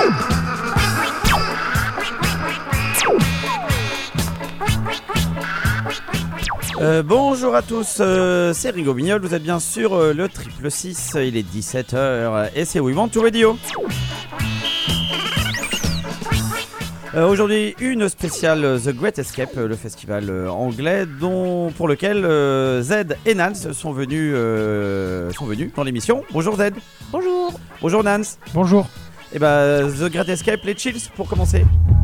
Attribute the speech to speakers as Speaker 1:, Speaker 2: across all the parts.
Speaker 1: Bonjour à tous, c'est Rigo Bignol, vous êtes bien sûr le 666, il est 17h et c'est We Want to Radio. Aujourd'hui, une spéciale The Great Escape, le festival anglais pour lequel Z et Nance sont venus dans l'émission. Bonjour Z.
Speaker 2: Bonjour.
Speaker 1: Bonjour Nance.
Speaker 3: Bonjour.
Speaker 1: Et The Great Escape, les Chills pour commencer.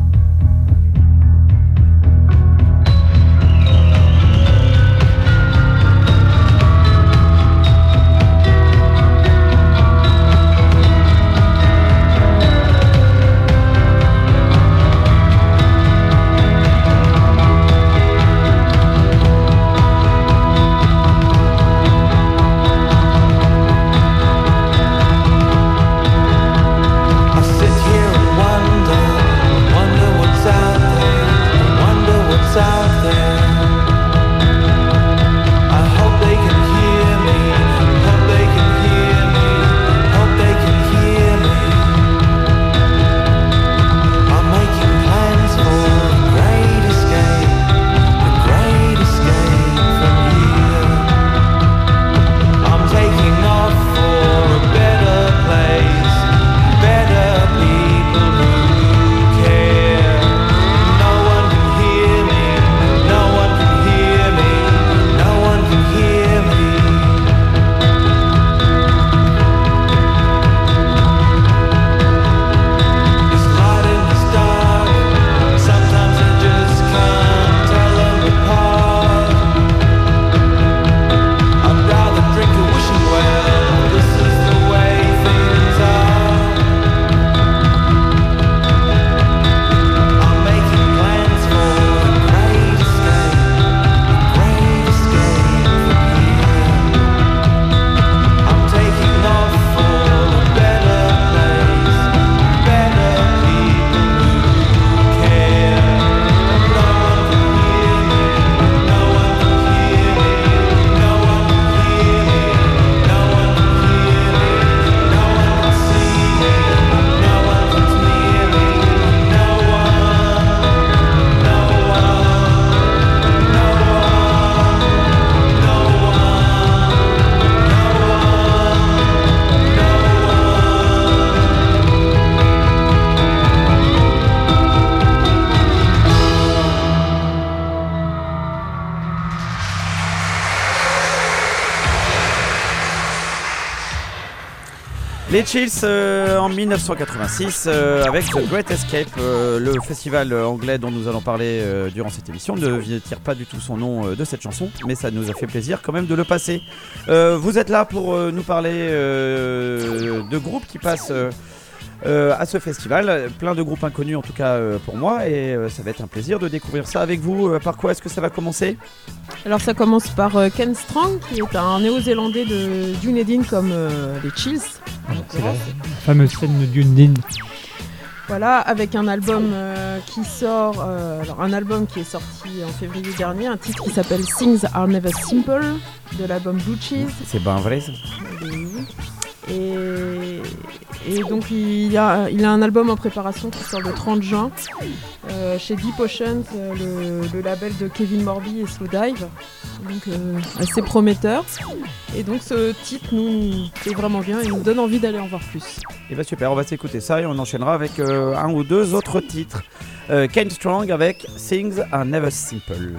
Speaker 1: Les Chills en 1986 avec The Great Escape, le festival anglais dont nous allons parler durant cette émission ne tire pas du tout son nom de cette chanson, mais ça nous a fait plaisir quand même de le passer. Vous êtes là pour nous parler de groupes qui passent à ce festival, plein de groupes inconnus en tout cas pour moi, et ça va être un plaisir de découvrir ça avec vous. Par quoi est-ce que ça va commencer ?
Speaker 2: Alors ça commence par Ken Strong, qui est un néo-zélandais de Dunedin comme les Chills.
Speaker 3: C'est la fameuse scène de Dunedin.
Speaker 2: Voilà, avec un album qui sort, un album qui est sorti en février dernier, un titre qui s'appelle Things Are Never Simple, de l'album Blue Cheese.
Speaker 1: C'est bien vrai ça.
Speaker 2: Et donc il a un album en préparation qui sort le 30 juin chez Deep Oceans, le label de Kevin Morby et Slowdive, donc assez prometteur. Et donc ce titre nous fait vraiment bien et nous donne envie d'aller en voir plus.
Speaker 1: Et bah super, on va s'écouter ça et on enchaînera avec un ou deux autres titres. Ken Strong avec Things Are Never Simple.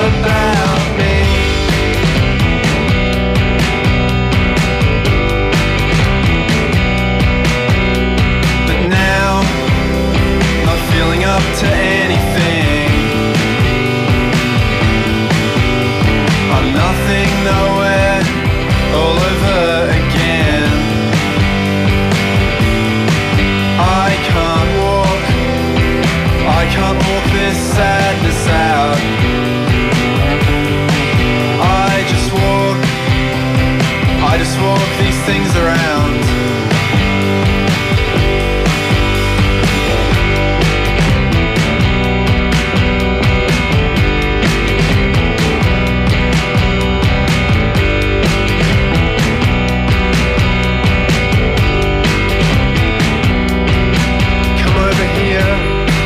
Speaker 4: about me. But now, not feeling up to anything. I'm nothing, nowhere, all over again. I can't walk this sadness out. I just walk these things around. Come over here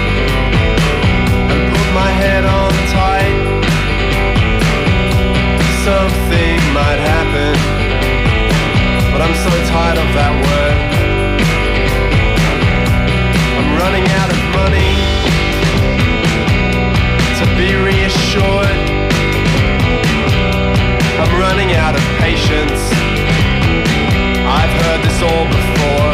Speaker 4: and put my head on tight. Something might happen, but I'm so tired of that word. I'm running out of money to be reassured. I'm running out of patience. I've heard this all before.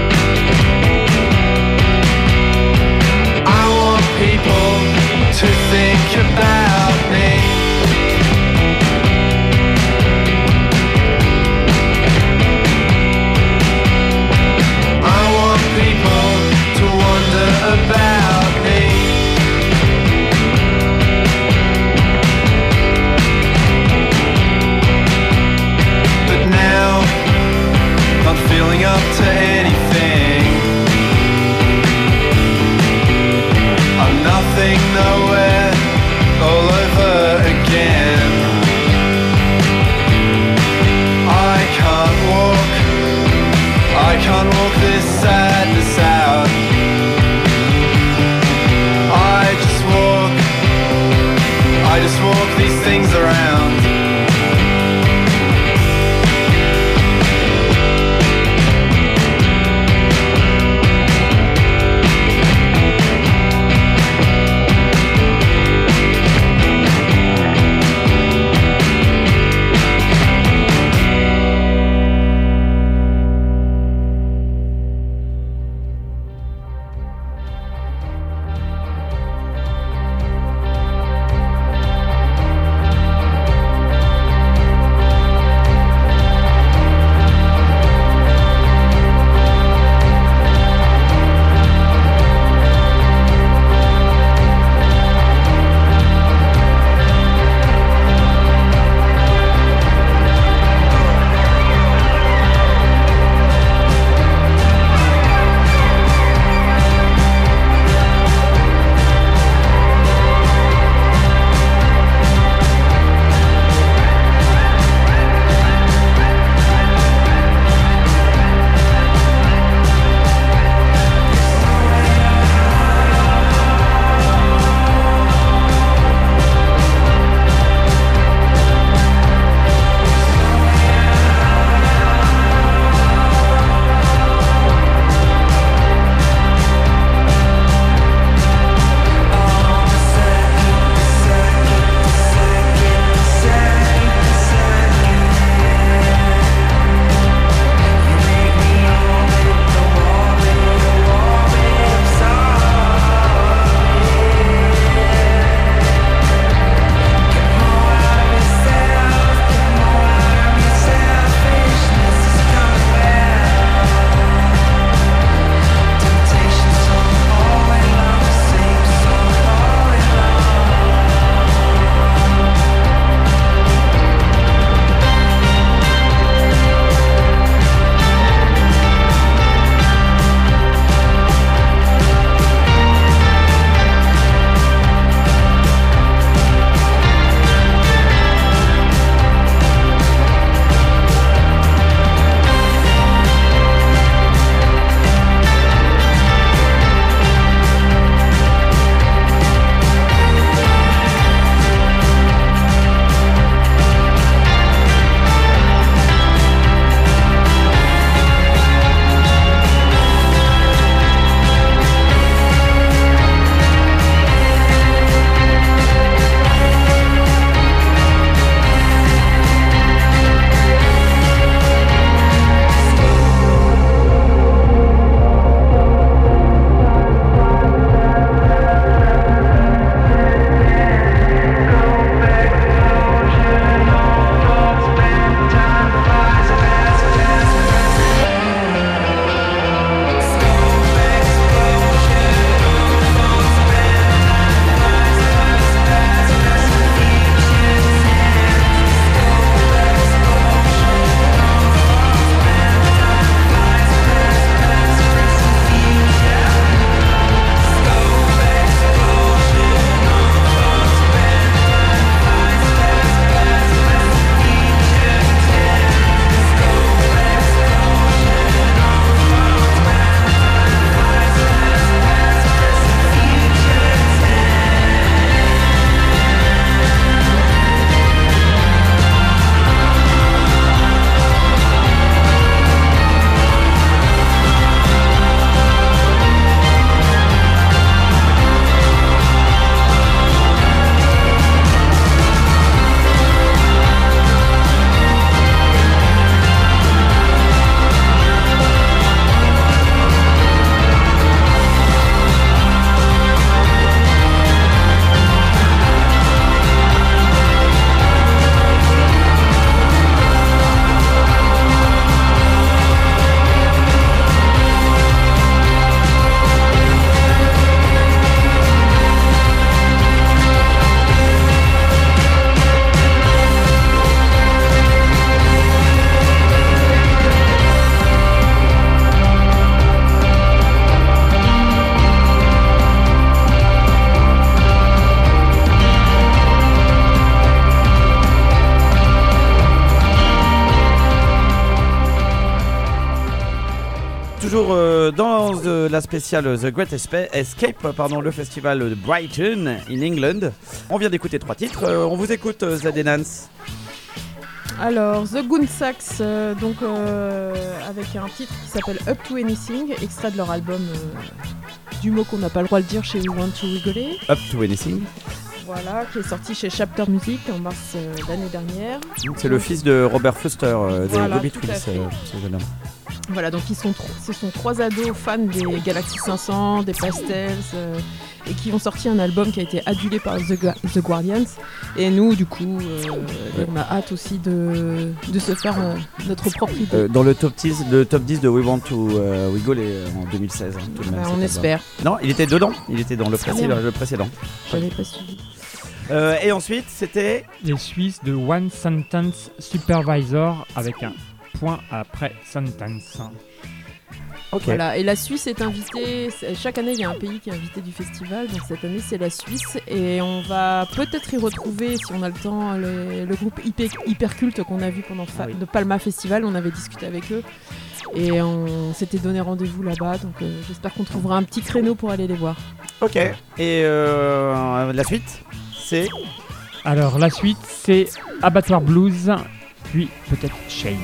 Speaker 4: I want people to think about me. About me. But now, not feeling up to anything. I'm nothing, nowhere, all over again. I can't walk this sadness out. I just walk these things around.
Speaker 1: toujours dans la spéciale The Great Escape, le festival de Brighton, in England. On vient d'écouter 3 titres. On vous écoute, Zed et Nance.
Speaker 2: Alors, The Goonsax, avec un titre qui s'appelle Up to Anything, extrait de leur album du mot qu'on n'a pas le droit de dire chez We Want to Rigoler.
Speaker 1: Up to Anything.
Speaker 2: Voilà, qui est sorti chez Chapter Music en mars l'année dernière.
Speaker 1: C'est le fils de Robert Fuster, des Bobby Twins, ce jeune homme.
Speaker 2: Voilà, donc ce sont 3 ados fans des Galaxy 500, des Pastels, et qui ont sorti un album qui a été adulé par The Guardians. Et nous, du coup, on a hâte aussi de se faire notre propre idée.
Speaker 1: Dans le top 10 de We Want to Wiggle en 2016. Tout de même,
Speaker 2: on espère.
Speaker 1: Non, il était dedans, il était dans le précédent.
Speaker 2: Je n'avais pas suivi.
Speaker 1: Et ensuite, c'était
Speaker 3: les Suisses de One Sentence Supervisor avec un point après sentence.
Speaker 1: Ok.
Speaker 2: Voilà, et la Suisse est invitée. Chaque année, il y a un pays qui est invité du festival. Donc cette année, c'est la Suisse. Et on va peut-être y retrouver, si on a le temps, le groupe Hyperculte qu'on a vu pendant le Palma Festival. On avait discuté avec eux. Et on s'était donné rendez-vous là-bas. Donc j'espère qu'on trouvera un petit créneau pour aller les voir.
Speaker 1: Ok. Et la suite, c'est...
Speaker 3: Alors la suite, c'est Abattoir Blues, puis peut-être Shane.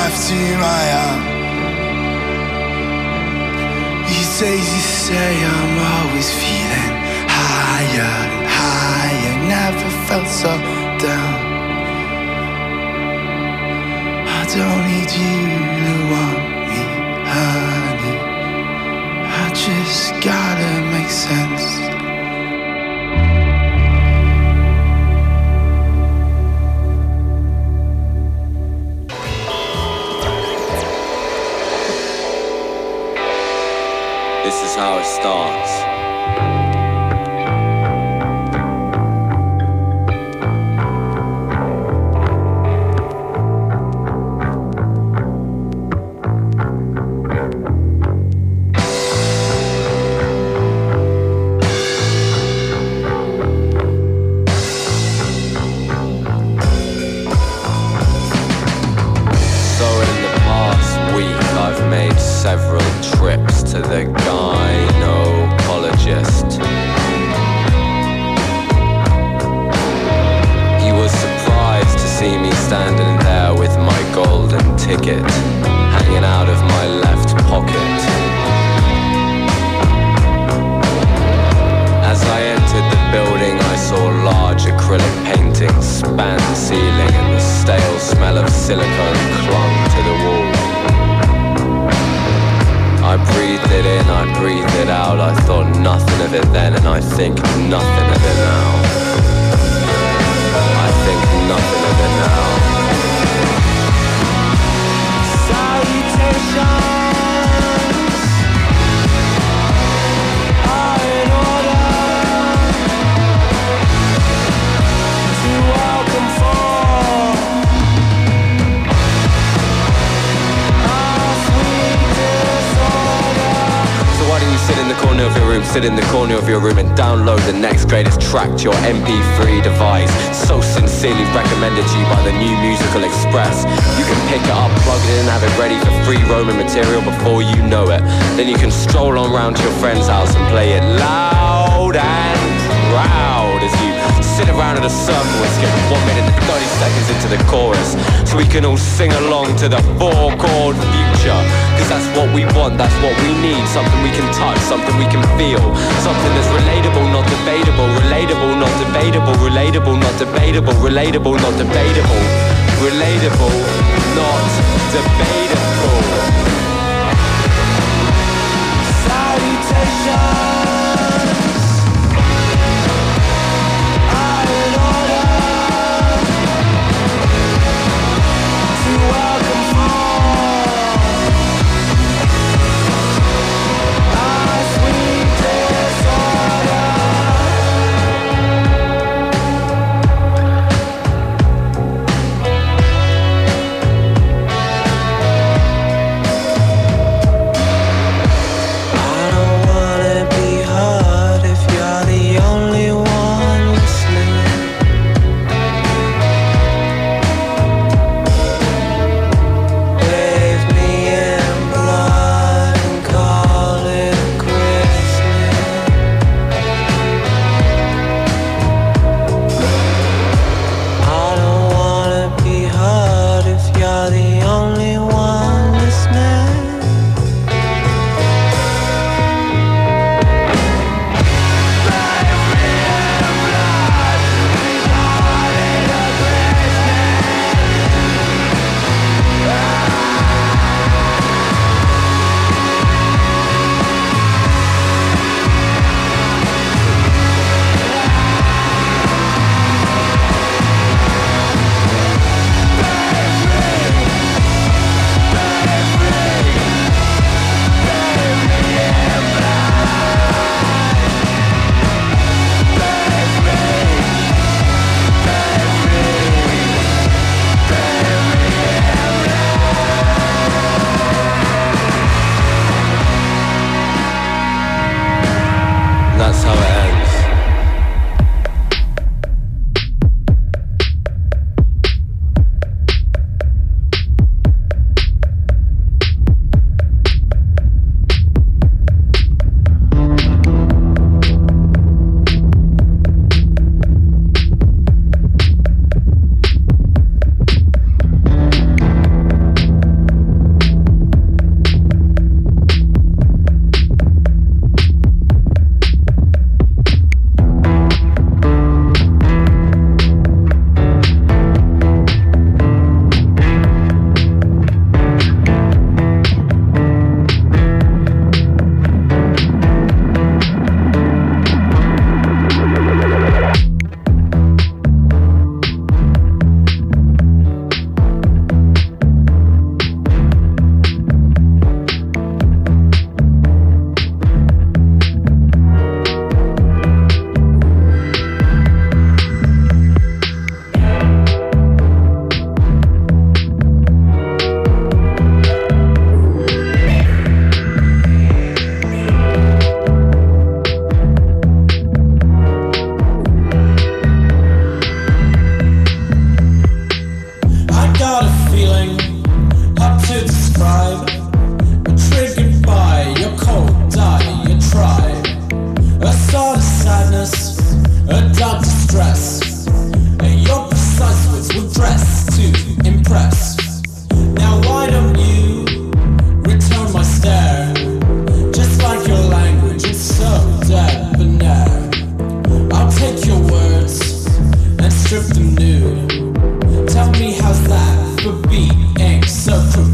Speaker 5: left to my arm. These days you say I'm always feeling higher and higher. Never felt so down. I don't need you to want me, honey. I just gotta make sense.
Speaker 6: This is how it starts. Several trips to the gynecologist. He was surprised to see me standing there with my golden ticket hanging out of my left pocket. As I entered the building, I saw large acrylic paintings span the ceiling, and the stale smell of silicone clung to the wall. I breathed it in, I breathed it out. I thought nothing of it then, and I think nothing of it now. I think nothing of it now. Salutations are in order to welcome for our sweet disorder. So why don't you sit in the corner of your room, sit in the corner of your room and download the next greatest track to your MP3 device. So sincerely recommended to you by the New Musical Express. You can pick it up, plug it in, have it ready for free roaming material before you know it. Then you can stroll on round to your friend's house and play it loud and proud as you sit around in a circle and skip 1 minute and 30 seconds into the chorus, so we can all sing along to the 4-chord future. Cause that's what we want, that's what we need. Something we can touch, something we can feel. Something that's relatable, not debatable. Relatable, not debatable. Relatable, not debatable. Relatable, not debatable. Relatable, not debatable. Salutations are in order to welcome for our sweet disorder. I don't wanna be
Speaker 5: feeling hard to describe. Triggered by your cold diatribe. A sort of sadness, a dark distress. And your precise words were dressed to impress. Now why don't you return my stare? Just like your language, it's so debonair. I'll take your words and strip them nude. Tell me how's that for being so crude?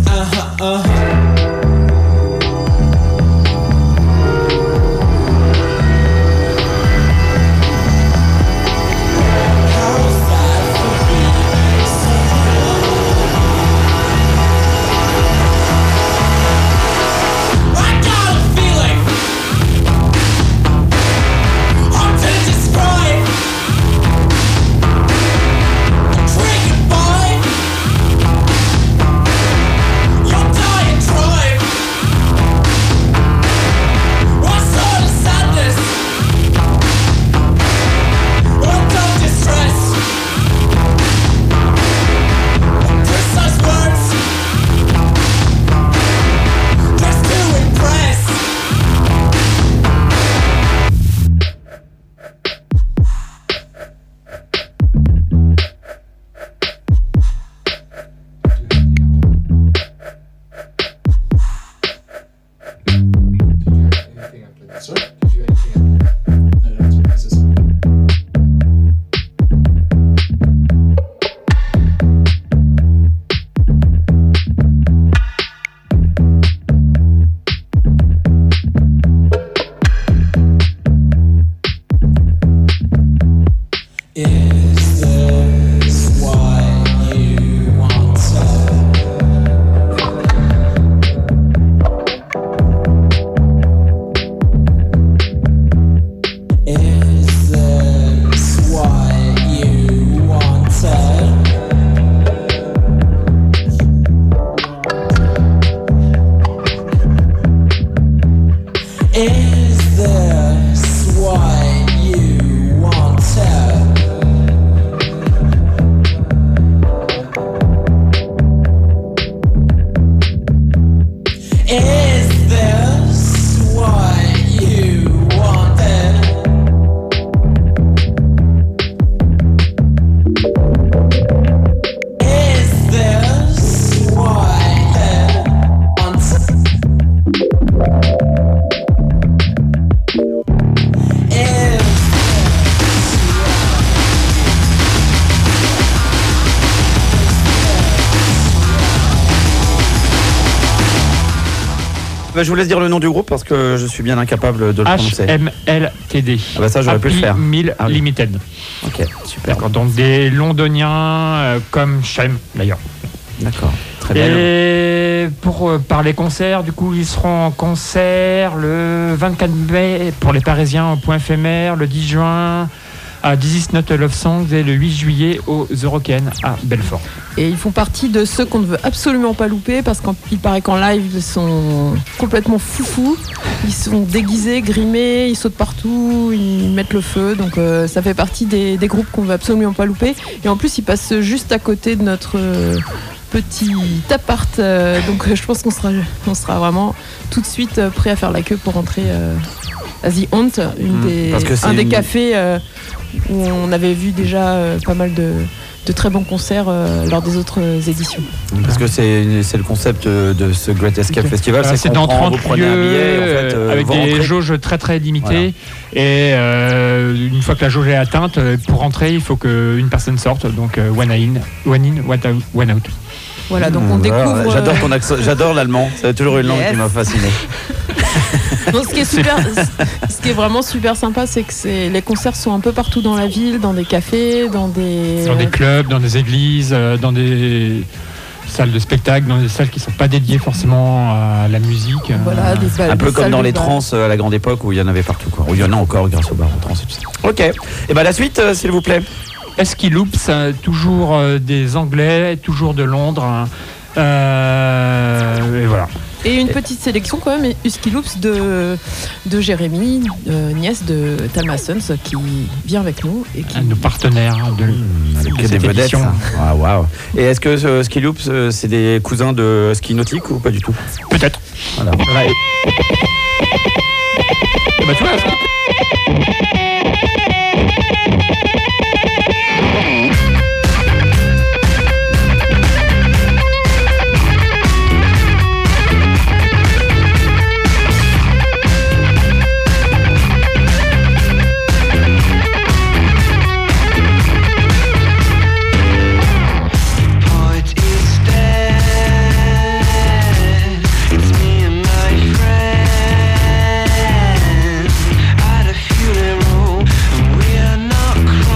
Speaker 1: Bah, je vous laisse dire le nom du groupe parce que je suis bien incapable de le prononcer.
Speaker 3: HMLTD.
Speaker 1: Ah bah ça j'aurais pu le faire.
Speaker 3: 1000
Speaker 1: Ah oui.
Speaker 3: Limited.
Speaker 1: Ok, super.
Speaker 3: D'accord, donc des londoniens comme Shem d'ailleurs.
Speaker 1: D'accord, très bien.
Speaker 3: Et pour parler concert, du coup, ils seront en concert le 24 mai pour les Parisiens au Point Éphémère, le 10 juin à This Is Not a Love Song et le 8 juillet aux Eurocaines à Belfort.
Speaker 2: Et ils font partie de ceux qu'on ne veut absolument pas louper parce qu'il paraît qu'en live ils sont complètement foufous. Ils sont déguisés, grimés, ils sautent partout, ils mettent le feu. Donc ça fait partie des groupes qu'on veut absolument pas louper. Et en plus ils passent juste à côté de notre petit appart. Donc je pense qu'on sera vraiment tout de suite prêt à faire la queue pour rentrer à The Haunt, un des cafés où on avait vu déjà pas mal de très bons concerts lors des autres éditions.
Speaker 1: Parce que c'est le concept de ce Great Escape Festival,
Speaker 3: c'est dans 30 lieux avec des jauges très très limitées. Voilà. Et une fois que la jauge est atteinte, pour rentrer, il faut qu'une personne sorte. Donc one in, one out.
Speaker 2: Voilà, donc on découvre.
Speaker 1: J'adore ton accent, j'adore l'allemand. C'est toujours une langue qui m'a fasciné.
Speaker 2: Donc, ce qui est vraiment super sympa, c'est que les concerts sont un peu partout dans la ville, dans des cafés, dans des
Speaker 3: clubs, dans des églises, dans des salles de spectacle, dans des salles qui ne sont pas dédiées forcément à la musique.
Speaker 2: Voilà,
Speaker 1: un peu comme dans les trans à la grande époque où il y en avait partout, quoi. Où il y en a encore grâce aux bars en trans et tout ça. Ok. Et ben la suite, s'il vous plaît.
Speaker 3: Esky Loops, toujours des Anglais, toujours de Londres. Et voilà.
Speaker 2: Et une petite sélection quand même, Husky Loops de Jérémy, nièce de Thelma Sons, qui vient avec nous. Et qui...
Speaker 3: Un de nos partenaires de
Speaker 1: Que des
Speaker 3: cette
Speaker 1: vedettes.
Speaker 3: édition.
Speaker 1: Ah, waouh. Et est-ce que Ski Loops, c'est des cousins de ski nautique ou pas du tout?
Speaker 3: Peut-être.
Speaker 1: Voilà.
Speaker 3: Voilà. Et bah, tu vois,
Speaker 7: At a funeral, and we are not crying.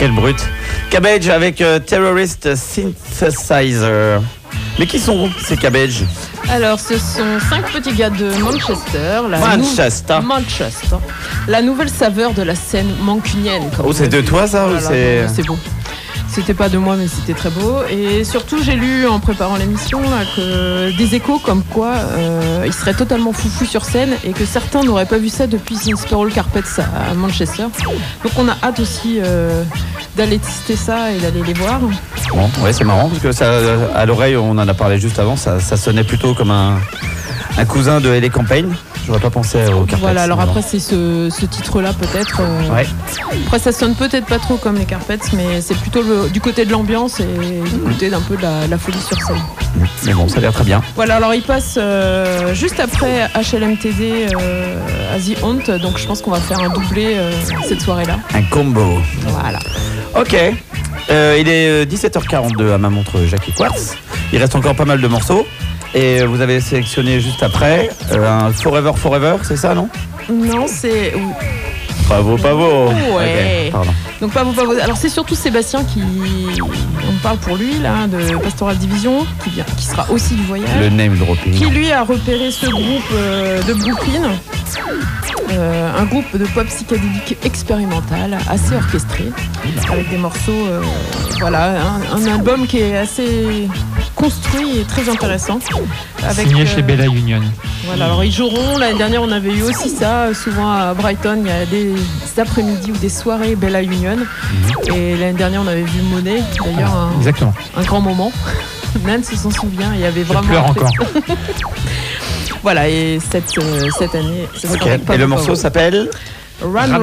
Speaker 1: Quelle brute. Cabbage avec Terrorist Synthesizer. Mais qui sont ces Cabbage?
Speaker 2: Alors, ce sont 5 petits gars de Manchester. Manchester. La nouvelle saveur de la scène mancunienne.
Speaker 1: Oh, c'est de toi ça ou c'est...
Speaker 2: C'est beau. C'était pas de moi, mais c'était très beau. Et surtout, j'ai lu en préparant l'émission là, que des échos comme quoi il serait totalement foufou sur scène et que certains n'auraient pas vu ça depuis Spiral Carpets à Manchester. Donc on a hâte aussi d'aller tester ça et d'aller les voir.
Speaker 1: Bon, ouais, c'est marrant parce que ça, à l'oreille, on en a parlé juste avant, ça sonnait plutôt comme un cousin de LA Campaign. J'aurais pas pensé au Carpets.
Speaker 2: Voilà, alors après c'est ce titre-là peut-être.
Speaker 1: Ouais.
Speaker 2: Après ça sonne peut-être pas trop comme les Carpets, mais c'est plutôt du côté de l'ambiance et du côté d'un peu de la folie sur scène.
Speaker 1: Mais bon, ça a l'air très bien.
Speaker 2: Voilà, alors il passe juste après HLMTD à The Haunt, donc je pense qu'on va faire un doublé cette soirée-là.
Speaker 1: Un combo.
Speaker 2: Voilà.
Speaker 1: Ok. Il est 17h42 à ma montre Jackie Quartz. Il reste encore pas mal de morceaux. Et vous avez sélectionné juste après un Forever Forever, c'est ça, non?
Speaker 2: Non, c'est...
Speaker 1: Pavo.
Speaker 2: Ouais.
Speaker 1: Okay, pardon.
Speaker 2: Donc Pavo. Alors c'est surtout Sébastien qui... On parle pour lui, là, de Pastoral Division, qui sera aussi du voyage.
Speaker 1: Le name dropping.
Speaker 2: Qui, lui, a repéré ce groupe de Brooklyn. Un groupe de pop psychédélique expérimental, assez orchestré, avec des morceaux... voilà, un album qui est assez construit et très intéressant. Avec,
Speaker 3: signé chez Bella Union.
Speaker 2: Voilà, alors ils joueront. L'année dernière, on avait eu aussi ça. Souvent à Brighton, il y a des après-midi ou des soirées Bella Union. Et l'année dernière, on avait vu Monet. D'ailleurs, un grand moment. Nan s'en souvient. Il y avait vraiment.
Speaker 3: Je pleure encore.
Speaker 2: Voilà, et cette année.
Speaker 1: Okay. Et le morceau s'appelle
Speaker 2: Run.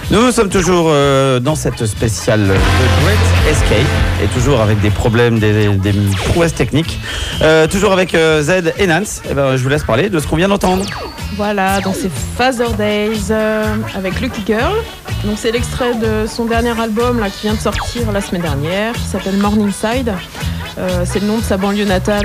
Speaker 1: Nous sommes toujours dans cette spéciale The Great Escape et toujours avec des problèmes, des prouesses techniques. Toujours avec Z et Nance. Eh ben, je vous laisse parler de ce qu'on vient d'entendre.
Speaker 2: Voilà, donc c'est Father Days avec Lucky Girl. Donc c'est l'extrait de son dernier album là, qui vient de sortir la semaine dernière, qui s'appelle Morningside. C'est le nom de sa banlieue natale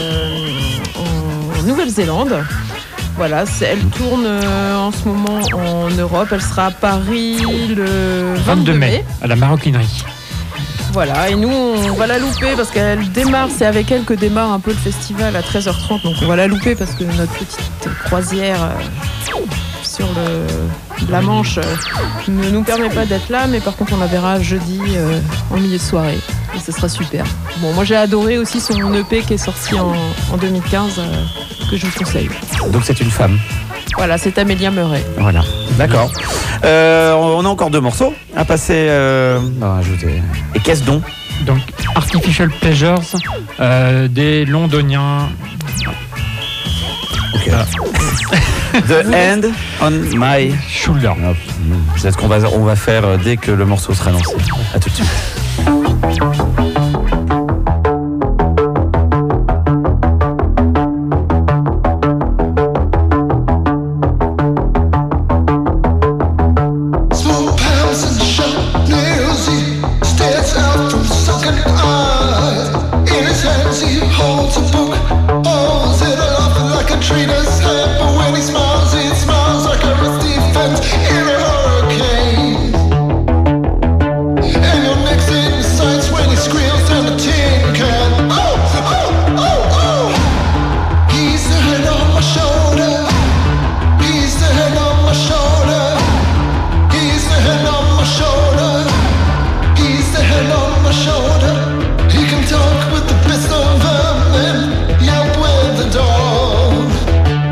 Speaker 2: en Nouvelle-Zélande. Voilà, elle tourne en ce moment en Europe. Elle sera à Paris le 22 mai,
Speaker 3: à la Maroquinerie.
Speaker 2: Voilà, et nous on va la louper parce qu'elle démarre, c'est avec elle que démarre un peu le festival à 13h30. Donc on va la louper parce que notre petite croisière sur la Manche ne nous permet pas d'être là, mais par contre on la verra jeudi en milieu de soirée et ce sera super. Bon, moi j'ai adoré aussi son EP qui est sorti en 2015 que je vous conseille.
Speaker 1: Donc c'est une femme.
Speaker 2: Voilà, c'est Amelia Murray.
Speaker 1: Voilà, d'accord. On a encore 2 morceaux à passer. Ajouter. Et qu'est-ce donc?
Speaker 3: Donc Artificial Pleasures des Londoniens.
Speaker 1: Ok. The Hand on My
Speaker 3: Shoulder.
Speaker 1: C'est ce qu'on va faire dès que le morceau sera lancé. À tout de suite.
Speaker 7: He can talk with the best of them and yelp with the dog.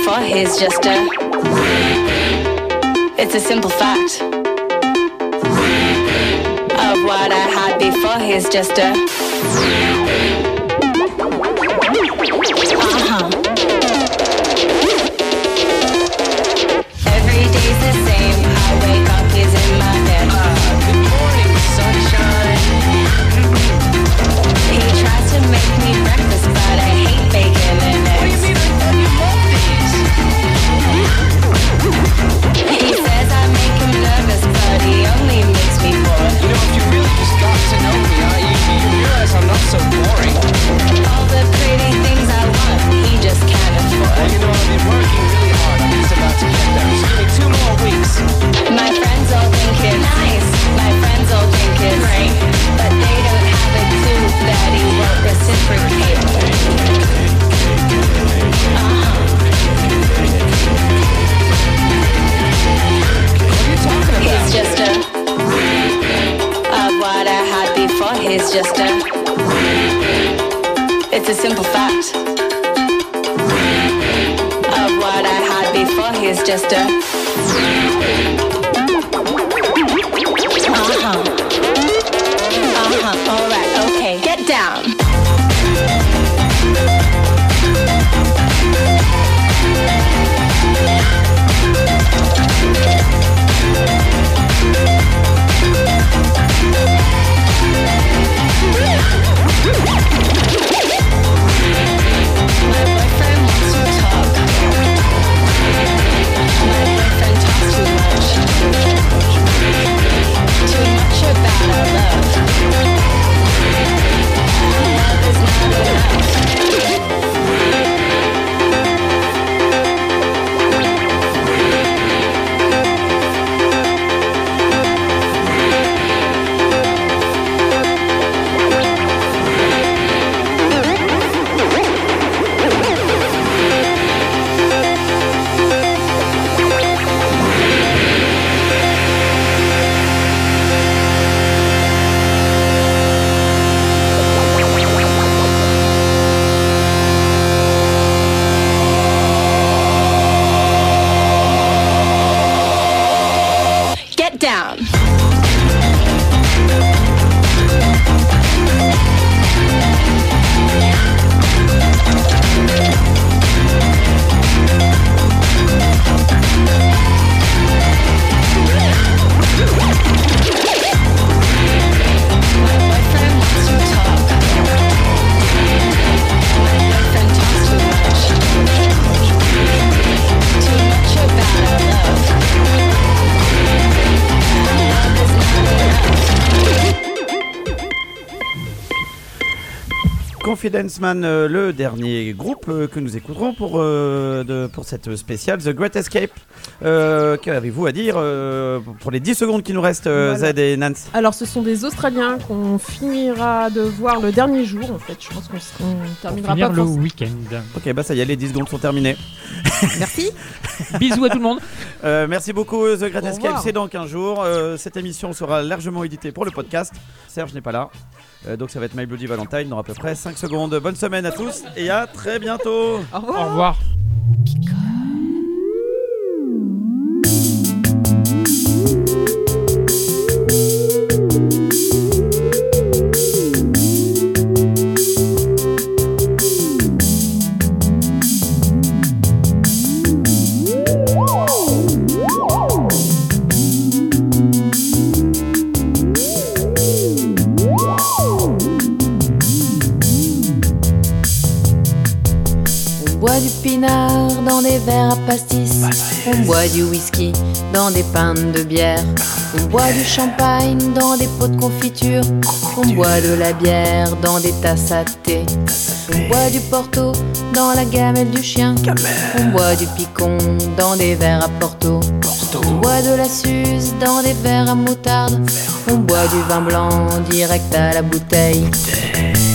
Speaker 7: before, here's just a. It's a simple fact of what I had before, here's just a. Every day's the same. I wake up, he's in my head.
Speaker 8: Good morning, sunshine.
Speaker 7: He tries to make me breakfast, but I hate bacon and eggs.
Speaker 8: What do you mean? I thought you loved these.
Speaker 7: He says I make him nervous, but he only makes me bored.
Speaker 8: You know, if you really just got to know me, you realize I'm not so boring.
Speaker 7: All the pretty things I want, he just can't afford.
Speaker 8: Well, you know, I've been working really hard. I'm just about to get there. Just give me 2 more weeks.
Speaker 7: My friends all think it's nice. My friends all think it's great, but they don't have a clue that he won't reciprocate.
Speaker 8: What are you talking about?
Speaker 7: He's just a. Of what I had before, he's just a. It's a simple fact. Of what I had before, he's just a. Alright, okay, get down. My boyfriend wants to talk. My boyfriend talks too much. Too much about our love. Love is not enough. Get down. My boyfriend wants to talk. My boyfriend talks too much. Too much about our love. Love is not enough.
Speaker 1: Confidence Man, le dernier groupe que nous écouterons pour cette spéciale The Great Escape. Qu'avez-vous à dire pour les 10 secondes qui nous restent,
Speaker 2: Voilà.
Speaker 1: Zed et Nance?
Speaker 2: Alors, ce sont des Australiens qu'on finira de voir le dernier jour. En fait, je pense qu'on terminera
Speaker 3: Finir
Speaker 2: pas
Speaker 3: le
Speaker 2: forcément.
Speaker 3: week-end.
Speaker 1: Ok, bah ça y est, les 10 secondes sont terminées.
Speaker 2: Merci.
Speaker 3: Bisous à tout le monde.
Speaker 1: Merci beaucoup, The Great
Speaker 2: Au
Speaker 1: Escape.
Speaker 2: revoir.
Speaker 1: C'est dans 15 jours. Cette émission sera largement éditée pour le podcast. Serge n'est pas là. Donc ça va être My Bloody Valentine dans à peu près 5 secondes. Bonne semaine à tous et à très bientôt.
Speaker 2: Au revoir.
Speaker 3: Au revoir.
Speaker 9: On boit du pinard dans des verres à pastis. On boit du whisky dans des pintes de bière. On boit du champagne dans des pots de confiture. On boit de la bière dans des tasses à thé. On boit du porto dans la gamelle du chien. On boit du picon dans des verres à porto. On boit de la suze dans des verres à moutarde. On boit du vin blanc direct à la bouteille.